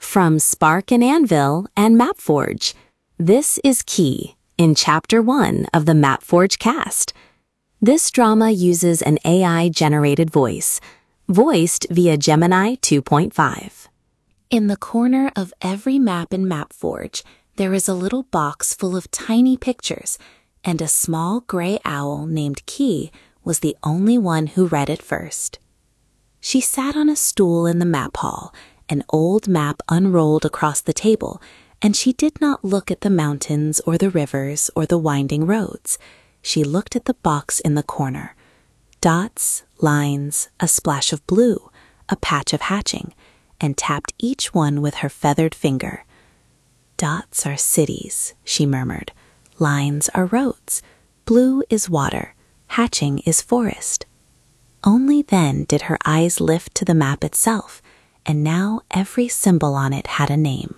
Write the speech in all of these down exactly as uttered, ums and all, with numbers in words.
From Spark and Anvil and MapForge, this is Key in Chapter one of the MapForge cast. This drama uses an A I-generated voice, voiced via Gemini two point five. In the corner of every map in MapForge, there is a little box full of tiny pictures, and a small gray owl named Key was the only one who read it first. She sat on a stool in the map hall, an old map unrolled across the table, and she did not look at the mountains or the rivers or the winding roads. She looked at the box in the corner. Dots, lines, a splash of blue, a patch of hatching, and tapped each one with her feathered finger. Dots are cities, she murmured. Lines are roads. Blue is water. Hatching is forest. Only then did her eyes lift to the map itself, and now every symbol on it had a name.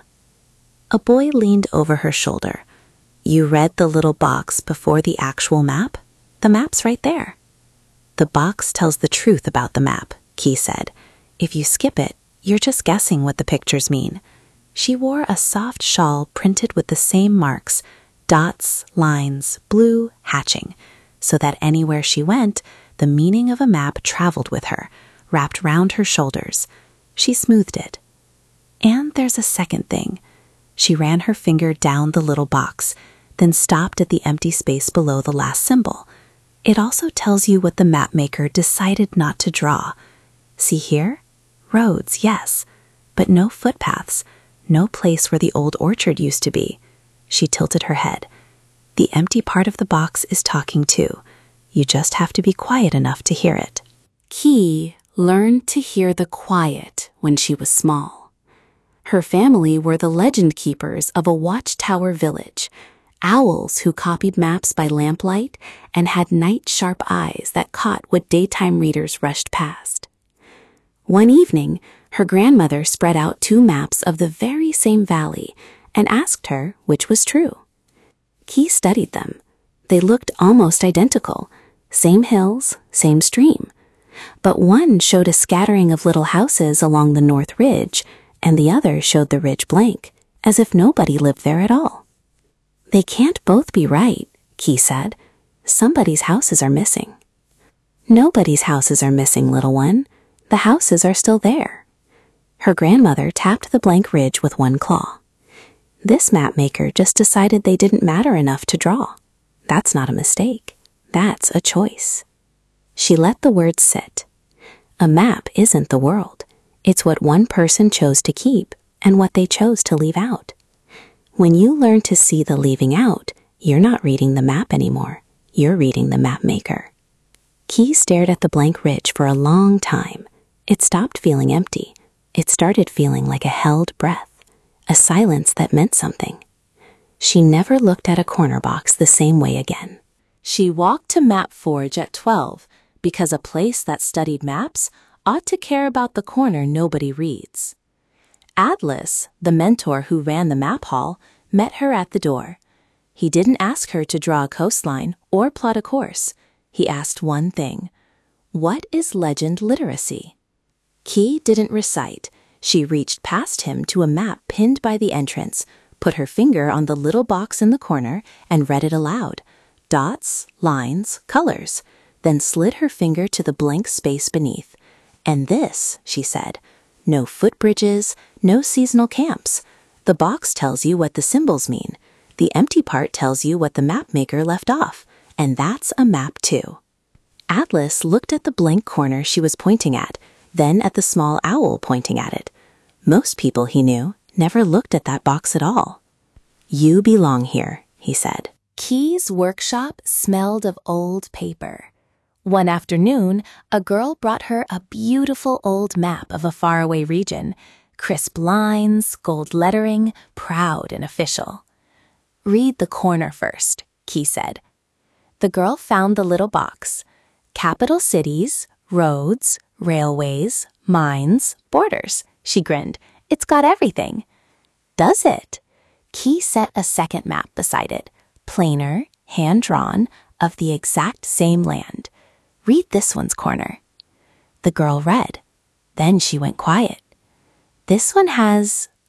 A boy leaned over her shoulder. You read the little box before the actual map? The map's right there. The box tells the truth about the map, Key said. If you skip it, you're just guessing what the pictures mean. She wore a soft shawl printed with the same marks, dots, lines, blue, hatching, so that anywhere she went, the meaning of a map traveled with her, wrapped round her shoulders. She smoothed it. And there's a second thing. She ran her finger down the little box, then stopped at the empty space below the last symbol. It also tells you what the map maker decided not to draw. See here? Roads, yes, but no footpaths, no place where the old orchard used to be. She tilted her head. The empty part of the box is talking too. You just have to be quiet enough to hear it. Key learned to hear the quiet when she was small. Her family were the legend keepers of a watchtower village, owls who copied maps by lamplight and had night-sharp eyes that caught what daytime readers rushed past. One evening, her grandmother spread out two maps of the very same valley and asked her which was true. Key studied them. They looked almost identical, same hills, same stream. But one showed a scattering of little houses along the north ridge, and the other showed the ridge blank, as if nobody lived there at all. They can't both be right, Key said. Somebody's houses are missing. Nobody's houses are missing, little one. The houses are still there. Her grandmother tapped the blank ridge with one claw. This map maker just decided they didn't matter enough to draw. That's not a mistake. That's a choice. She let the words sit. A map isn't the world. It's what one person chose to keep and what they chose to leave out. When you learn to see the leaving out, you're not reading the map anymore. You're reading the map maker. Key stared at the blank ridge for a long time. It stopped feeling empty. It started feeling like a held breath, a silence that meant something. She never looked at a corner box the same way again. She walked to MapForge at twelve because a place that studied maps ought to care about the corner nobody reads. Atlas, the mentor who ran the map hall, met her at the door. He didn't ask her to draw a coastline or plot a course. He asked one thing. What is legend literacy? Key didn't recite. She reached past him to a map pinned by the entrance, put her finger on the little box in the corner, and read it aloud. Dots, lines, colors, then slid her finger to the blank space beneath. And this, she said, no footbridges, no seasonal camps. The box tells you what the symbols mean. The empty part tells you what the map maker left off, and that's a map too. Atlas looked at the blank corner she was pointing at, then at the small owl pointing at it. Most people, he knew, never looked at that box at all. You belong here, he said. Key's workshop smelled of old paper. One afternoon, a girl brought her a beautiful old map of a faraway region, crisp lines, gold lettering, proud and official. Read the corner first, Key said. The girl found the little box. Capital cities, roads, railways, mines, borders. She grinned. It's got everything. Does it? Key set a second map beside it, plainer, hand-drawn, of the exact same land. Read this one's corner. The girl read. Then she went quiet. This one has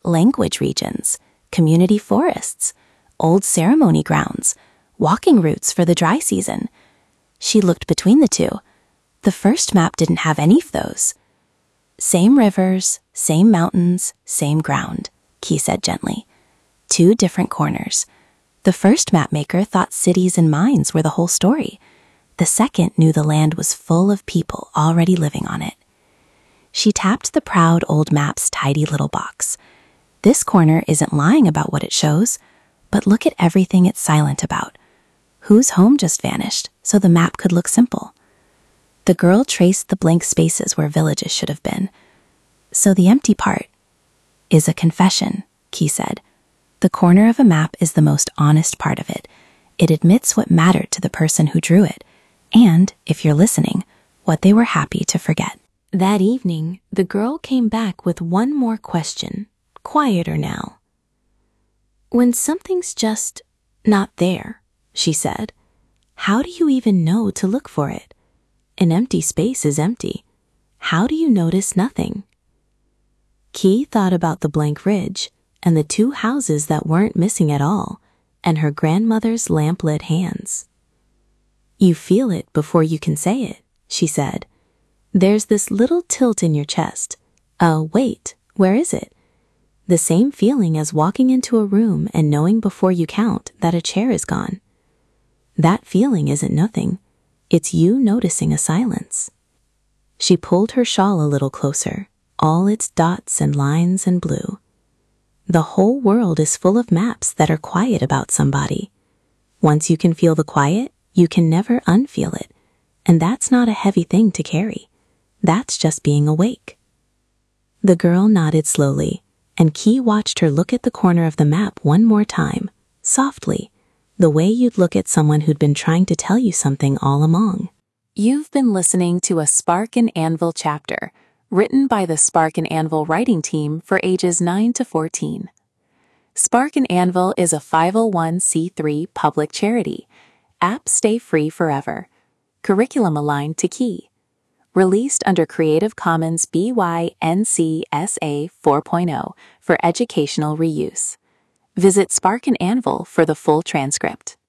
language regions, community forests, old ceremony grounds, walking routes for the dry season. She looked between the two. The first map didn't have any of those. Same rivers, same mountains, same ground, Key said gently. Two different corners. The first mapmaker thought cities and mines were the whole story. The second knew the land was full of people already living on it. She tapped the proud old map's tidy little box. This corner isn't lying about what it shows, but look at everything it's silent about. Whose home just vanished, so the map could look simple? The girl traced the blank spaces where villages should have been. So the empty part is a confession, Key said. The corner of a map is the most honest part of it. It admits what mattered to the person who drew it, and, if you're listening, what they were happy to forget. That evening, the girl came back with one more question, quieter now. When something's just not there, she said, how do you even know to look for it? An empty space is empty. How do you notice nothing? Key thought about the blank ridge and the two houses that weren't missing at all, and her grandmother's lamp-lit hands. You feel it before you can say it, she said. There's this little tilt in your chest. Oh, wait, where is it? The same feeling as walking into a room and knowing before you count that a chair is gone. That feeling isn't nothing. It's you noticing a silence. She pulled her shawl a little closer, all its dots and lines and blue. The whole world is full of maps that are quiet about somebody. Once you can feel the quiet, you can never unfeel it. And that's not a heavy thing to carry. That's just being awake. The girl nodded slowly, and Key watched her look at the corner of the map one more time, softly, the way you'd look at someone who'd been trying to tell you something all along. You've been listening to a Spark and Anvil chapter, written by the Spark and Anvil writing team for ages nine to fourteen. Spark and Anvil is a five oh one c three public charity. Apps stay free forever. Curriculum aligned to Key. Released under Creative Commons B Y N C S A four point oh for educational reuse. Visit Spark and Anvil for the full transcript.